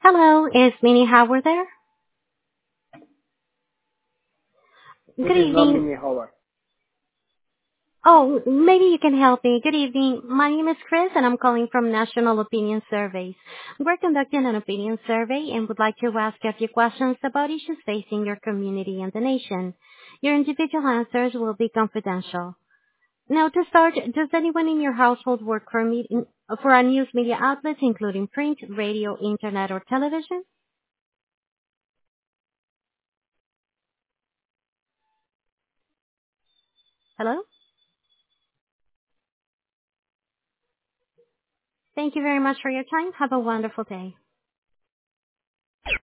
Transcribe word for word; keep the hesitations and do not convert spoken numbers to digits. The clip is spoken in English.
Hello, is Minnie Howard there? This Good is not evening. Minnie Howard. Oh, maybe you can help me. Good evening. My name is Chris and I'm calling from National Opinion Surveys. We're conducting an opinion survey and would like to ask a few questions about issues facing your community and the nation. Your individual answers will be confidential. Now to start, does anyone in your household work for, me- for a news media outlet including print, radio, internet, or television? Hello? Thank you very much for your time. Have a wonderful day.